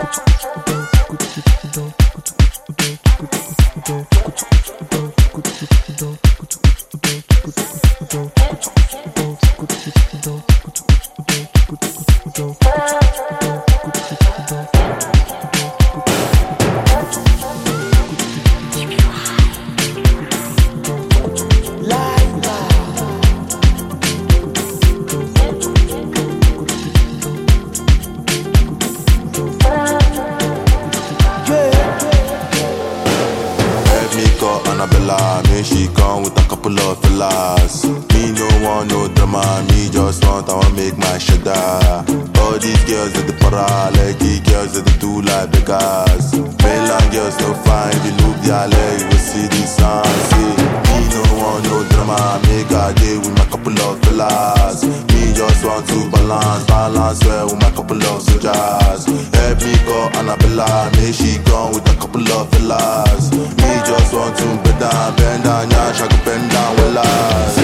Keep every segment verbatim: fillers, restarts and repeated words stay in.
Annabella, me she come with a couple of fellas. Me no want no drama, me just want I want make my shada. All these girls at the para, like the girls at the do like beggars. Mainland girls no fine, if you look their leg, you will see the sun. See, me no want no drama, make a day with my couple of fellas. Me just want to balance, balance well with my couple of soldiers. Help me go Annabella, me she come with a couple of fellas. Me just want to bend down, bend down, yeah, she can bend down well as.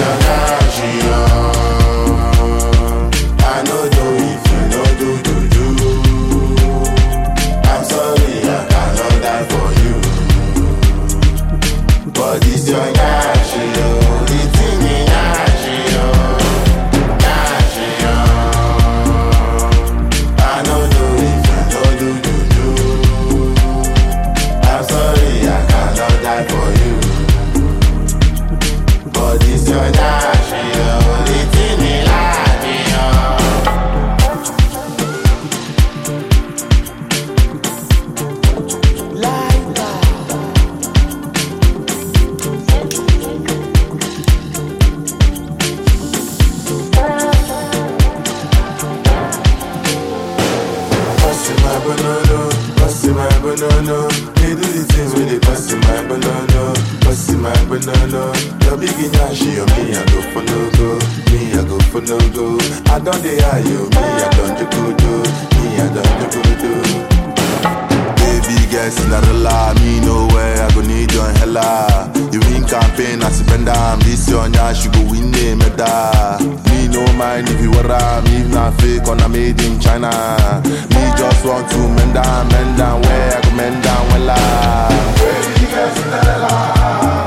I know do if you know do do do. I'm sorry, I cannot die for you. But this your yashi, oh, the thing is yashi, oh, yashi, oh. I know do if you know do do do. I'm sorry, I cannot die for you. But this your yashi, oh, the thing is yashi, oh. Banana, bust in my banana. They do the things with they bust in my banana, bust in my banana. Your big yashi, oh me I go for no go, me I go for no go. I don't dey hire you, me I don't do good do, me I don't do good do. Baby girl, Cinderella, me know where I go need your hella. You win campaign, I spend down. This your yash, you go win the medal. Me no mind if you were around, me if not fake, on I made in China. Me just want to mend down, mend down where I go mend down well ah. Baby girl, Cinderella.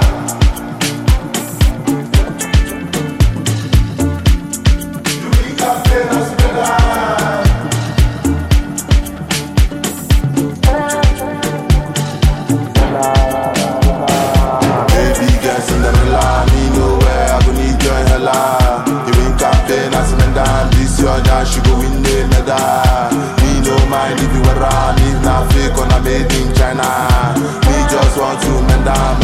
Cinderella, me know where I go need your hella. You win campaign, I spend down. This your dash, you go win the medal. Me no mind if you were around, if not fake, on I made in China. Me just want to mend down,